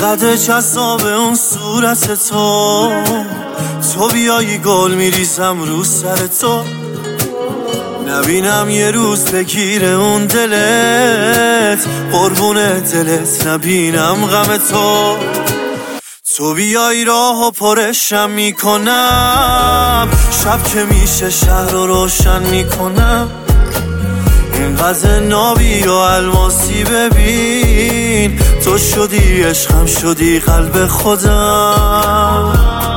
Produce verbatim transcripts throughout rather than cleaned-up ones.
انقدر جذاب اون صورت تو، تو بیایی گل میریزم رو سر تو، نبینم یه روز بگیره اون دلت، قربون دلت نبینم غم تو. تو بیایی راه و پرشم میکنم، شب که میشه شهر رو روشن میکنم، اینقدر نابی و الماسی ببین، تو شدی عشقم شدی قلب خودم.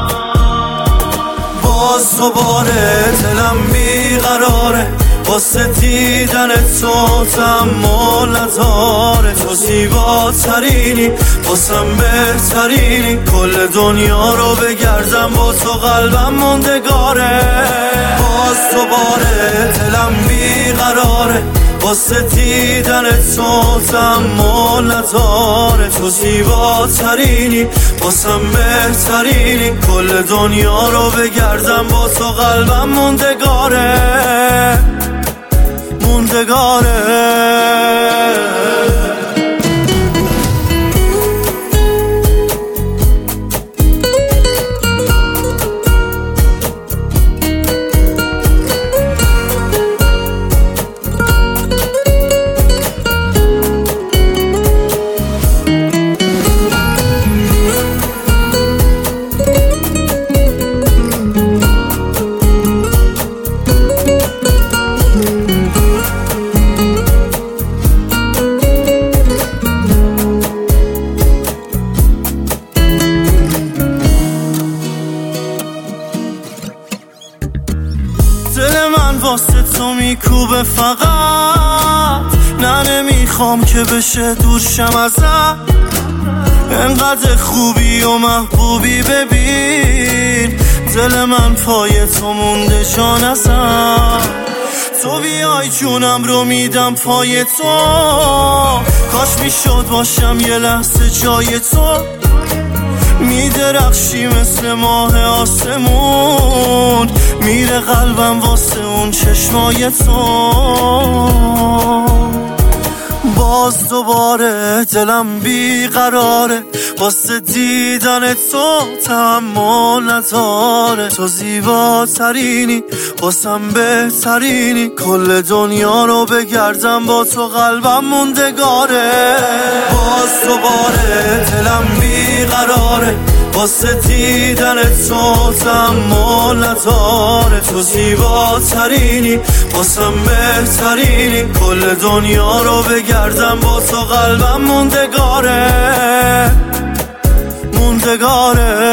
باز دوباره دلم بیقراره، واسه دیدن تو تحمل نداره، تو زیباترینی واسم بهترینی، کل دنیا رو بگردم با تو قلبم موندگاره. باز دوباره دلم بیقراره، واسه دیدن تو تحمل نداره، تو زیباترینی واسم بهترینی، کل دنیا رو بگردم با تو قلبم موندگاره موندگاره. دل من واسه تو میکوبه فقط، نه نمیخوام که بشه دور شم ازت، انقدر خوبی و محبوبی ببین، دل من پای تو مونده جان ازم. تو بیای جونم رو میدم پای تو، کاش میشد باشم یه لحظه جای تو، میدرخشی مثل ماه آسمون، میره قلبم واسه اون چشمای تو. باز دوباره دلم بیقراره، واسه دیدن تو تحمل نداره، تو زیباترینی واسم بهترینی، کل دنیا رو بگردم با تو قلبم موندگاره. باز دوباره دلم بیقراره، واسه دیدن تو تحمل نداره، تو زیباترینی واسم بهترینی، کل دنیا رو بگردم با تو قلبم موندگاره موندگاره.